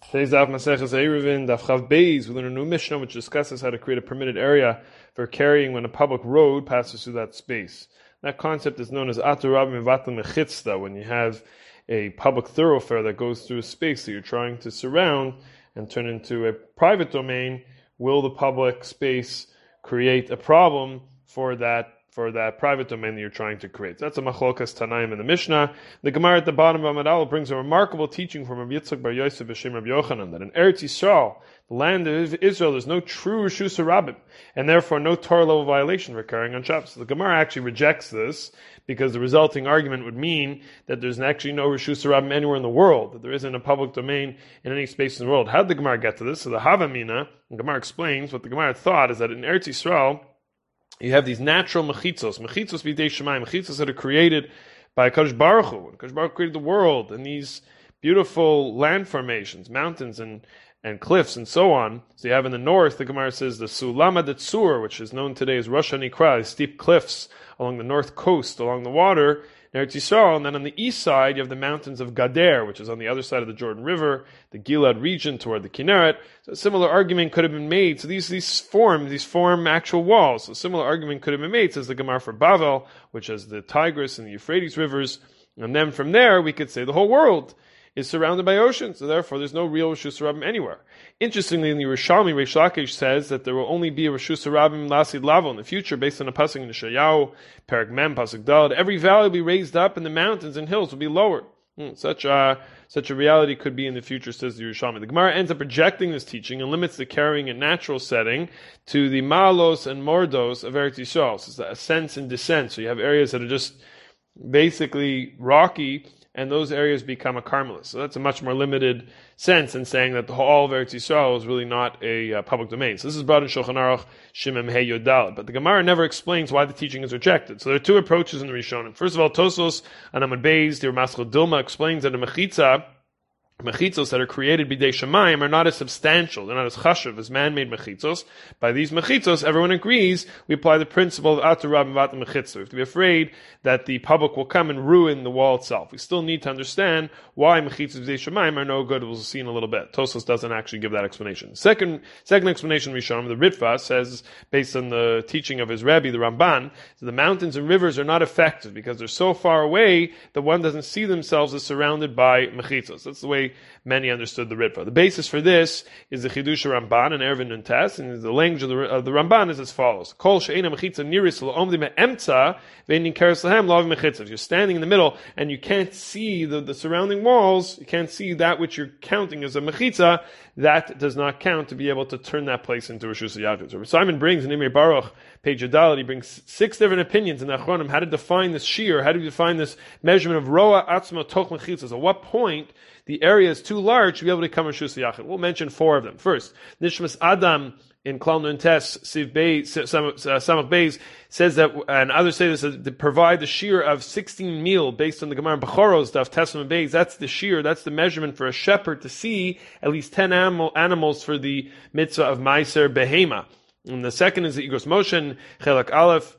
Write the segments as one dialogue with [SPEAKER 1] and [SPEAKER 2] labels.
[SPEAKER 1] Today's Daf Maseches Eruvin, Daf Chav Beis, we learn a new Mishnah which discusses how to create a permitted area for carrying when a public road passes through that space. That concept is known as Atur Rabim Vatal Mechitzta, when you have a public thoroughfare that goes through a space that you're trying to surround and turn into a private domain. Will the public space create a problem for that private domain that you're trying to create? So that's a machlokas Tanaim in the Mishnah. The Gemara at the bottom of Amud Aleph brings a remarkable teaching from Rabbi Yitzchak bar Yosef B'Shem Rabbi Yochanan that in Eretz Yisrael, the land of Israel, there's no true Reshus HaRabim, and therefore no Torah level violation for carrying on Shabbos. So the Gemara actually rejects this because the resulting argument would mean that there's actually no Reshus HaRabim anywhere in the world, that there isn't a public domain in any space in the world. How did the Gemara get to this? So the Havamina, the Gemara explains what the Gemara thought is that in Eretz Yisrael, you have these natural mechitzos b'dei shemayim, mechitzos that are created by Kadosh Baruch Hu. When Kadosh Baruch Hu created the world and these beautiful land formations, mountains and cliffs and so on. So you have in the north, the Gemara says the Sulama Detzur, which is known today as Rosh Hanikra, steep cliffs along the north coast, along the water, in Eretz Yisrael. And then on the east side, you have the mountains of Gader, which is on the other side of the Jordan River, the Gilad region toward the Kinneret. So a similar argument could have been made. So these form actual walls. So a similar argument could have been made, says the Gemara for Bavel, which has the Tigris and the Euphrates rivers. And then from there, we could say the whole world is surrounded by ocean, so therefore there's no real Reshus HaRabim anywhere. Interestingly, in the Yerushalmi, Reish Lakish says that there will only be a Reshus HaRabim Lasid Lavo in the future, based on a pasuk in Yeshayahu, Perek Mem, pasuk Daled. Every valley will be raised up, and the mountains and hills will be lowered. Such a reality could be in the future, says the Yerushalmi. The Gemara ends up rejecting this teaching and limits the carrying in natural setting to the Maalos and Mordos of Eretz Yisrael. So it's the ascents and descents. So you have areas that are just basically rocky, and those areas become a Carmelis. So that's a much more limited sense in saying that all of Eretz Yisrael is really not a public domain. So this is brought in Shulchan Aruch Shimem Hey Yodal. But the Gemara never explains why the teaching is rejected. So there are two approaches in the Rishonim. First of all, Tosos and Amud Beis, the Maschil Dilma explains that a mechitzos that are created b'dei shemayim are not as substantial, they're not as chashuv as man-made mechitzos. By these mechitzos, everyone agrees, we apply the principle of atur rabim vatam mechitzos. We have to be afraid that the public will come and ruin the wall itself. We still need to understand why mechitzos b'dei shemayim are no good. We'll see in a little bit. Tosos doesn't actually give that explanation. Second explanation, Rishon, the Ritva says, based on the teaching of his Rebbe, the Ramban, so the mountains and rivers are not affected because they're so far away that one doesn't see themselves as surrounded by mechitzos. That's the way many understood the Ritva. The basis for this is the Chidush Ramban and Eruvin Nuntes, and the language of the Ramban is as follows: Kol she'ena mechitza niris lo'omdi me'emtza ve'enin keres lahem lav mechitza. If you're standing in the middle and you can't see the surrounding walls, you can't see that which you're counting as a mechitza, that does not count to be able to turn that place into Reshus HaYachid. So Simon brings in Imrei Baruch, page Yudalad, he brings 6 different opinions in the Achronim how to define this shear, how to define this measurement of Roa Atzma Toch Mechitzas. At what point the area is too large to be able to become Reshus HaYachid. We'll mention 4 of them. First, Nishmas Adam in Klal Nuntes, Siv Beis, Samach Beis, says that, and others say this, to provide the shear of 16 meal based on the Gemara Bechoros stuff, Tesman Beis, that's the shear, that's the measurement for a shepherd to see at least 10 animals for the mitzvah of Meiser Behema. And the second is the Igros Moshe, Chelak Aleph,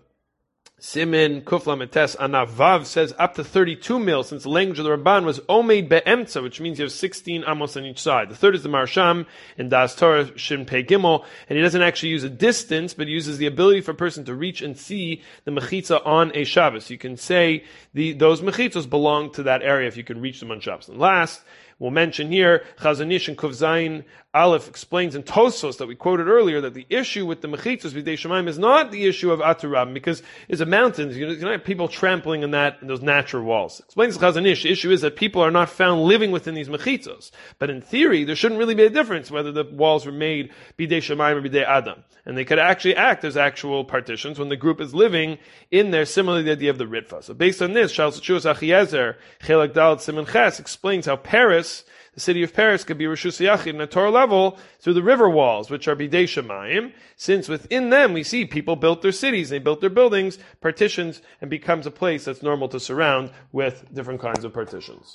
[SPEAKER 1] Simin Kufla Metes Anavav says up to 32 mil, since the language of the Ramban was Omeid Be'emtza, which means you have 16 amos on each side. The third is the Marsham in Das Torah Shin Pei Gimel, and he doesn't actually use a distance, but he uses the ability for a person to reach and see the mechitza on a Shabbos. You can say those mechitzos belong to that area if you can reach them on Shabbos. And last, we'll mention here, Chazon Ish and Kuf Zayin Aleph explains in Tosos that we quoted earlier that the issue with the mechitzos b'dei shemayim is not the issue of atur rabim, because it's a mountain. You don't have people trampling in those natural walls. Explains Chazon Ish, the issue is that people are not found living within these mechitzos. But in theory, there shouldn't really be a difference whether the walls were made b'dei shemayim or b'dei adam. And they could actually act as actual partitions when the group is living in there, similarly to the idea of the Ritva. So based on this, Shal Shuas Achiezer, Chelak Dalet Siman Ches, explains how Paris, the city of Paris, could be Reshus HaYachid in a Torah level through the river walls, which are b'dei shemayim, since within them we see people built their cities, they built their buildings, partitions, and becomes a place that's normal to surround with different kinds of partitions.